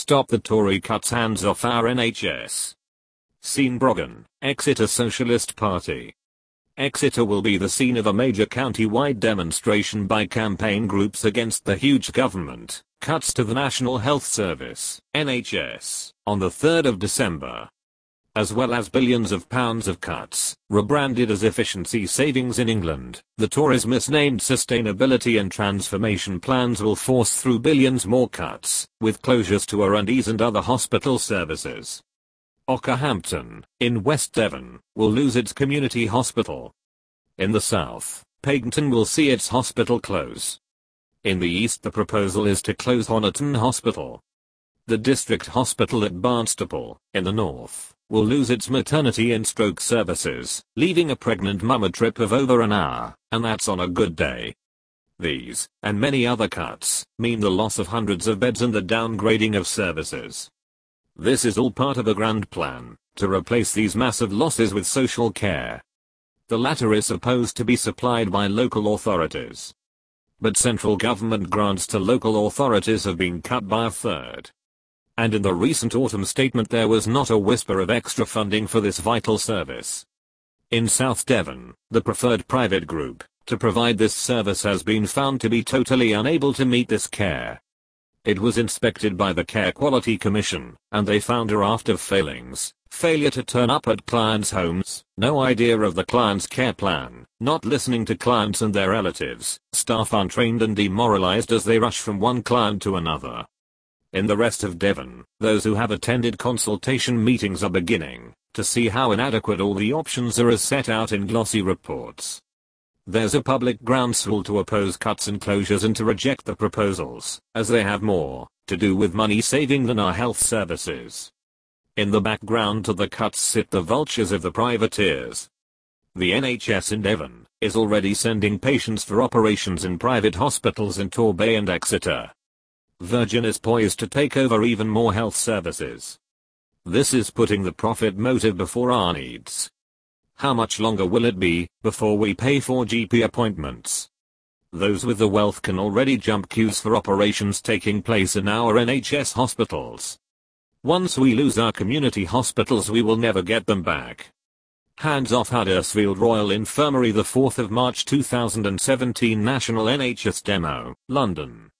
Stop the Tory cuts, hands off our NHS. Scene Brogan, Exeter Socialist Party. Exeter will be the scene of a major county-wide demonstration by campaign groups against the huge government cuts to the National Health Service, NHS, on the 3rd of December. As well as billions of pounds of cuts, rebranded as efficiency savings in England, the Tories' misnamed sustainability and transformation plans will force through billions more cuts, with closures to R&Es and other hospital services. Ockhampton, in West Devon, will lose its community hospital. In the south, Paddington will see its hospital close. In the east, the proposal is to close Honiton Hospital. The district hospital at Barnstaple, in the north, will lose its maternity and stroke services, leaving a pregnant mum a trip of over an hour, and that's on a good day. These, and many other cuts, mean the loss of hundreds of beds and the downgrading of services. This is all part of a grand plan, to replace these massive losses with social care. The latter is supposed to be supplied by local authorities. But central government grants to local authorities have been cut by a third. And in the recent autumn statement there was not a whisper of extra funding for this vital service. In South Devon, the preferred private group to provide this service has been found to be totally unable to meet this care. It was inspected by the Care Quality Commission, and they found a raft of failings: failure to turn up at clients' homes, no idea of the client's care plan, not listening to clients and their relatives, staff untrained and demoralized as they rush from one client to another. In the rest of Devon, those who have attended consultation meetings are beginning to see how inadequate all the options are as set out in glossy reports. There's a public groundswell to oppose cuts and closures and to reject the proposals, as they have more to do with money saving than our health services. In the background to the cuts sit the vultures of the privateers. The NHS in Devon is already sending patients for operations in private hospitals in Torbay and Exeter. Virgin is poised to take over even more health services. This is putting the profit motive before our needs. How much longer will it be before we pay for GP appointments? Those with the wealth can already jump queues for operations taking place in our NHS hospitals. Once we lose our community hospitals, we will never get them back. Hands off Huddersfield Royal Infirmary, the 4th of March 2017. National NHS Demo, London.